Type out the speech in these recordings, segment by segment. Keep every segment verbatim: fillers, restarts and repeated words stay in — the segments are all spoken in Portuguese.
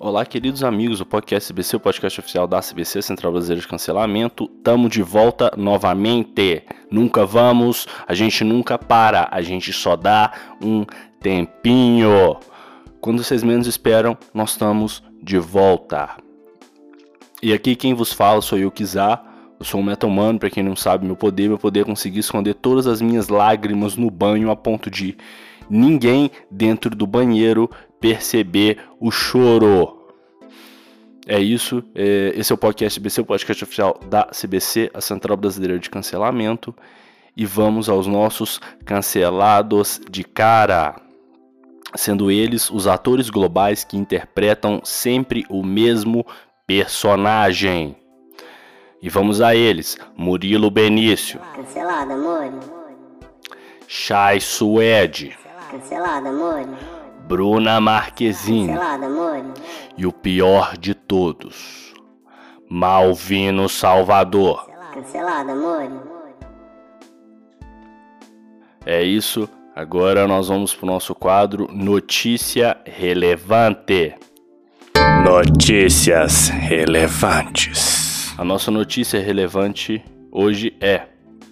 Olá, queridos amigos do podcast C B C, o podcast oficial da C B C, Central Brasileira de Cancelamento. Tamo de volta novamente. Nunca vamos, a gente nunca para, a gente só dá um tempinho. Quando vocês menos esperam, nós estamos de volta. E aqui quem vos fala sou eu, Kizar. Eu sou um meta-humano, pra quem não sabe meu poder. Meu poder é conseguir esconder todas as minhas lágrimas no banho a ponto de ninguém dentro do banheiro perceber o choro. É isso, é, esse é o podcast C B C, o podcast oficial da C B C, a Central Brasileira de Cancelamento. E vamos aos nossos cancelados de cara. Sendo eles os atores globais que interpretam sempre o mesmo personagem. E vamos a eles: Murilo Benício. Cancelado, amor. Chay Suede. Cancelado, amor. Bruna Marquezine. Cancelado, amor. E o pior de todos, Malvino Salvador. Cancelado, amor. É isso, agora nós vamos para o nosso quadro Notícia Relevante. Notícias relevantes. A nossa notícia relevante hoje é...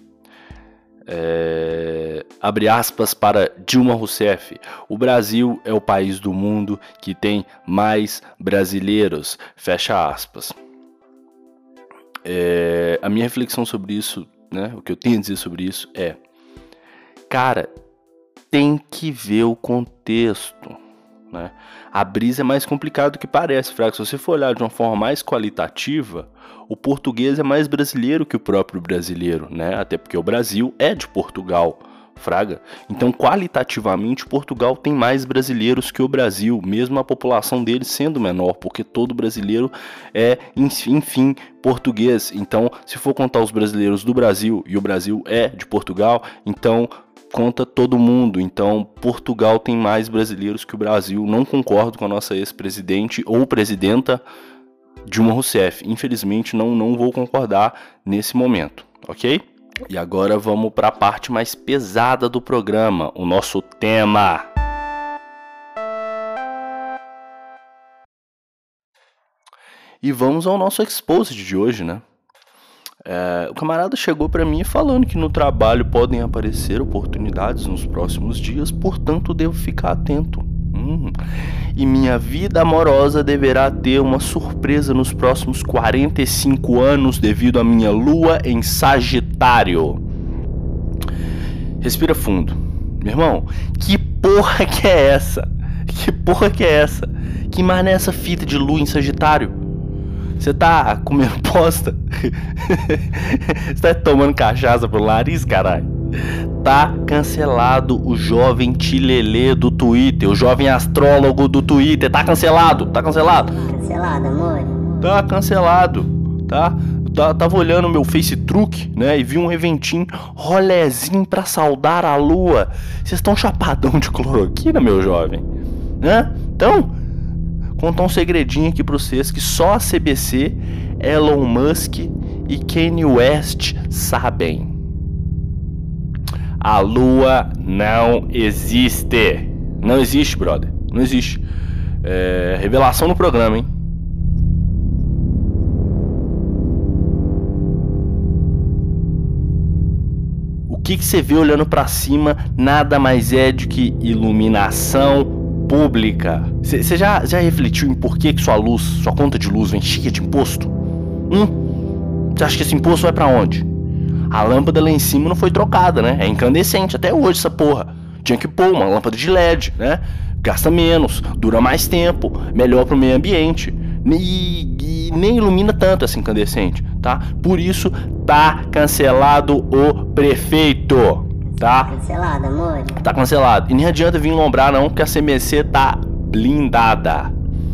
É, abre aspas para Dilma Rousseff: o Brasil é o país do mundo que tem mais brasileiros, fecha aspas. É, a minha reflexão sobre isso, né, o que eu tenho a dizer sobre isso é: cara, tem que ver o contexto, né? A brisa é mais complicada do que parece, fraco. Se você for olhar de uma forma mais qualitativa, o português é mais brasileiro que o próprio brasileiro, né? Até porque o Brasil é de Portugal, fraga. Então, qualitativamente, Portugal tem mais brasileiros que o Brasil, mesmo a população dele sendo menor, porque todo brasileiro é, enfim, português. Então, se for contar os brasileiros do Brasil, e o Brasil é de Portugal, então conta todo mundo. Então, Portugal tem mais brasileiros que o Brasil. Não concordo com a nossa ex-presidente ou presidenta Dilma Rousseff. Infelizmente, não, não vou concordar nesse momento, ok? E agora vamos para a parte mais pesada do programa, o nosso tema. E vamos ao nosso exposed de hoje, né? É, o camarada chegou para mim falando que no trabalho podem aparecer oportunidades nos próximos dias, portanto devo ficar atento. Hum. E minha vida amorosa deverá ter uma surpresa nos próximos quarenta e cinco anos devido à minha lua em Sagitário. Respira fundo. Meu irmão, que porra que é essa? Que porra que é essa? Que mané é essa fita de lua em Sagitário? Você tá comendo bosta? Você tá tomando cachaça pro nariz, caralho? Tá cancelado o jovem tilelê do Twitter, o jovem astrólogo do Twitter. Tá cancelado, tá cancelado. Cancelado, amor. Tá cancelado, tá? tá tava olhando meu Face Truque, né? E vi um eventinho, rolezinho pra saudar a lua. Vocês estão chapadão de cloroquina, meu jovem? Né? Então... contar um segredinho aqui pra vocês que só a C B C, Elon Musk e Kanye West sabem. A lua não existe. Não existe, brother. Não existe. É, revelação no programa, hein? O que que você vê olhando pra cima nada mais é do que iluminação pública. Você já, já refletiu em por que, que sua luz, sua conta de luz vem cheia de imposto? Hum? Você acha que esse imposto vai pra onde? A lâmpada lá em cima não foi trocada, né? É incandescente até hoje essa porra. Tinha que pôr uma lâmpada de L E D, né? Gasta menos, dura mais tempo, melhor pro meio ambiente. E, e nem ilumina tanto essa incandescente, tá? Por isso tá cancelado o prefeito. Tá? Cancelado, amor. Tá cancelado. E nem adianta vir lombrar não, porque a C B C tá blindada.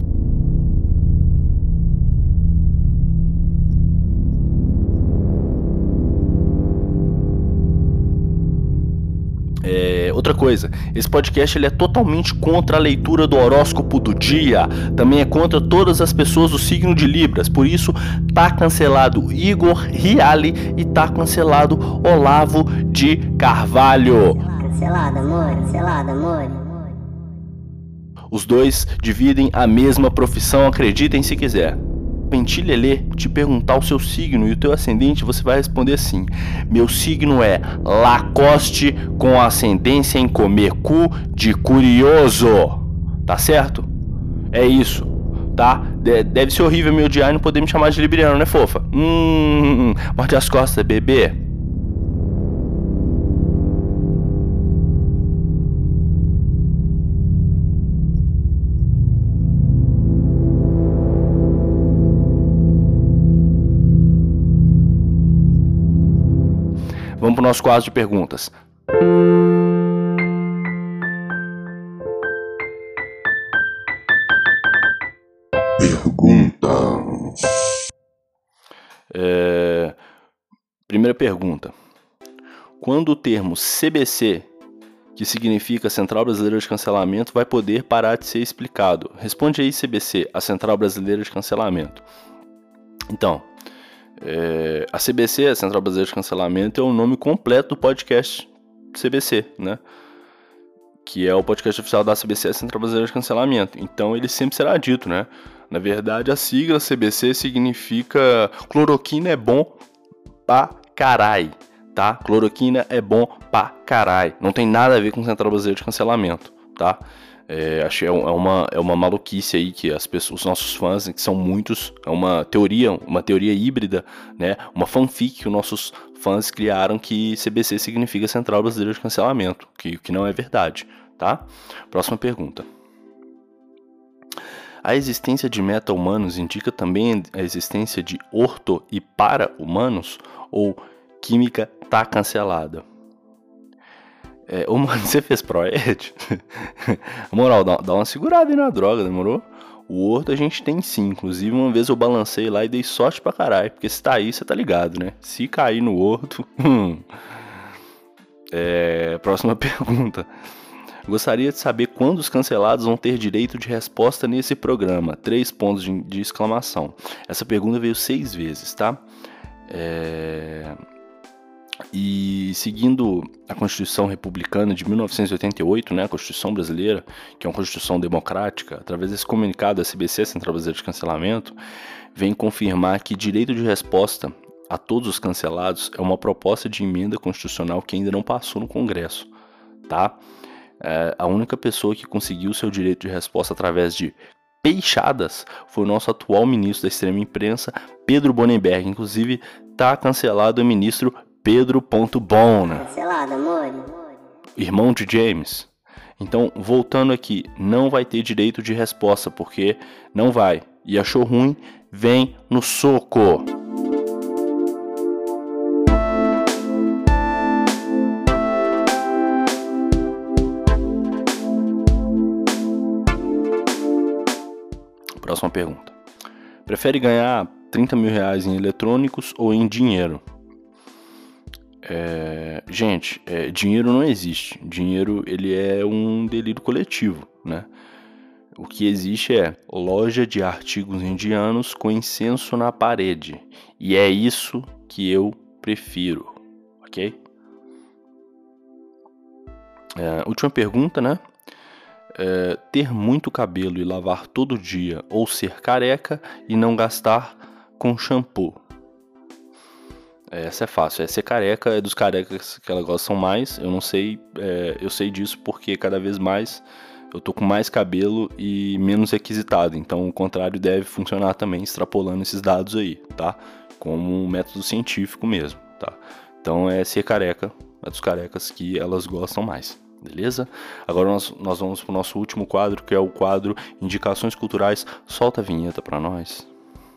É, outra coisa, esse podcast ele é totalmente contra a leitura do horóscopo do dia. Também é contra todas as pessoas do signo de Libras. Por isso, tá cancelado Igor Riali e tá cancelado Olavo de Carvalho. Cancelado, amor. Cancelado, amor. Os dois dividem a mesma profissão, acreditem se quiser. Pentilelê te perguntar o seu signo e o teu ascendente, você vai responder assim: meu signo é Lacoste com ascendência em comer cu de curioso. Tá certo? É isso, tá? De- deve ser horrível me odiar e não poder me chamar de libriano, né, fofa? Hum, morde as costas, bebê. Vamos pro nosso quadro de perguntas. Perguntas. É... Primeira pergunta. Quando o termo C B C, que significa Central Brasileira de Cancelamento, vai poder parar de ser explicado? Responde aí, C B C, a Central Brasileira de Cancelamento. Então, é... a C B C, a Central Brasileira de Cancelamento, é o nome completo do podcast C B C, né? Que é o podcast oficial da C B C, a Central Brasileira de Cancelamento. Então ele sempre será dito, né? Na verdade, a sigla C B C significa cloroquina é bom pra carai, tá? Cloroquina é bom pra carai. Não tem nada a ver com Central Brasileira de Cancelamento, tá? É, acho que é uma, é uma maluquice aí que as pessoas, os nossos fãs, que são muitos, é uma teoria, uma teoria híbrida, né? Uma fanfic que os nossos fãs criaram que C B C significa Central Brasileira de Cancelamento, que, que não é verdade, tá? Próxima pergunta. A existência de meta-humanos indica também a existência de orto e para-humanos? Ou química tá cancelada? É, ô, mano, você fez proed? Moral, dá, dá uma segurada aí na droga, demorou? O orto a gente tem sim, inclusive uma vez eu balancei lá e dei sorte pra caralho, porque se tá aí, você tá ligado, né? Se cair no orto... Hum. É, próxima pergunta. Gostaria de saber quando os cancelados vão ter direito de resposta nesse programa. Três pontos de, de exclamação. Essa pergunta veio seis vezes, tá? É... E seguindo a Constituição Republicana de mil novecentos e oitenta e oito, né, a Constituição Brasileira, que é uma Constituição democrática, através desse comunicado da C B C, Central Brasileira de Cancelamento, vem confirmar que direito de resposta a todos os cancelados é uma proposta de emenda constitucional que ainda não passou no Congresso, tá? É, a única pessoa que conseguiu seu direito de resposta através de peixadas foi o nosso atual ministro da extrema imprensa, Pedro Bonenberg. Inclusive, tá cancelado o ministro Pedro Ponto Bom, né? Cancelado, amor. Irmão de James. Então, voltando aqui, não vai ter direito de resposta, porque não vai. E achou ruim, vem no soco. Próxima pergunta. Prefere ganhar trinta mil reais em eletrônicos ou em dinheiro? É, gente, é, dinheiro não existe. Dinheiro, ele é um delírio coletivo, né? O que existe é loja de artigos indianos com incenso na parede. E é isso que eu prefiro, ok? É, última pergunta, né? É, ter muito cabelo e lavar todo dia, ou ser careca e não gastar com shampoo. Essa é fácil, é ser careca, é dos carecas que elas gostam mais. Eu não sei, é, eu sei disso porque cada vez mais eu tô com mais cabelo e menos requisitado. Então o contrário deve funcionar também, extrapolando esses dados aí, tá? Como um método científico mesmo, tá? Então é ser careca, é dos carecas que elas gostam mais. Beleza? Agora nós, nós vamos para o nosso último quadro, que é o quadro Indicações Culturais. Solta a vinheta para nós.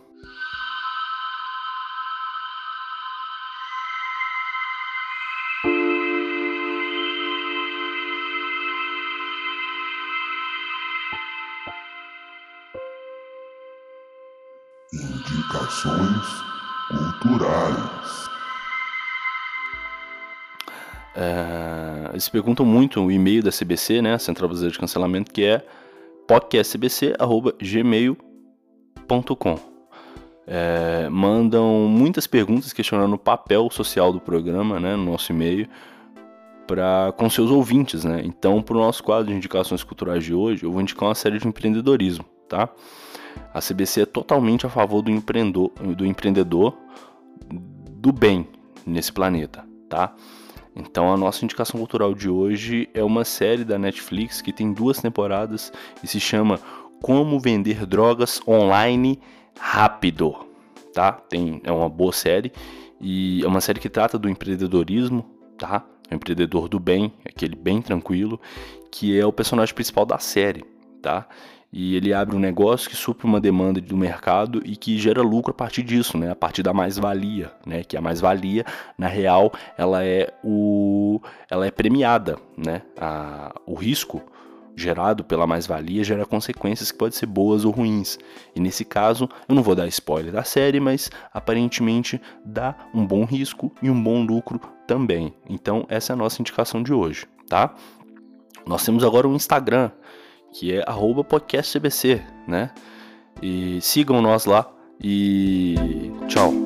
Indicações culturais. É, eles perguntam muito o e-mail da C B C, né, Central Brasileira de Cancelamento, que é podcast c b c arroba gmail ponto com. É, mandam muitas perguntas questionando o papel social do programa, né, no nosso e-mail. pra, com seus ouvintes, né? Então, para o nosso quadro de indicações culturais de hoje, eu vou indicar uma série de empreendedorismo, tá? A C B C é totalmente a favor do empreendedor, do empreendedor do bem nesse planeta, tá? Então a nossa indicação cultural de hoje é uma série da Netflix que tem duas temporadas e se chama Como Vender Drogas Online Rápido, tá? Tem, é uma boa série e é uma série que trata do empreendedorismo, tá? O empreendedor do bem, aquele bem tranquilo, que é o personagem principal da série, tá? E ele abre um negócio que supre uma demanda do mercado e que gera lucro a partir disso, né? A partir da mais-valia, né? Que a mais-valia, na real, ela é, o... ela é premiada, né? A... O risco gerado pela mais-valia gera consequências que podem ser boas ou ruins. E nesse caso, eu não vou dar spoiler da série, mas aparentemente dá um bom risco e um bom lucro também. Então, essa é a nossa indicação de hoje, tá? Nós temos agora um Instagram, que é arroba podcastcbc, né? E sigam nós lá e tchau!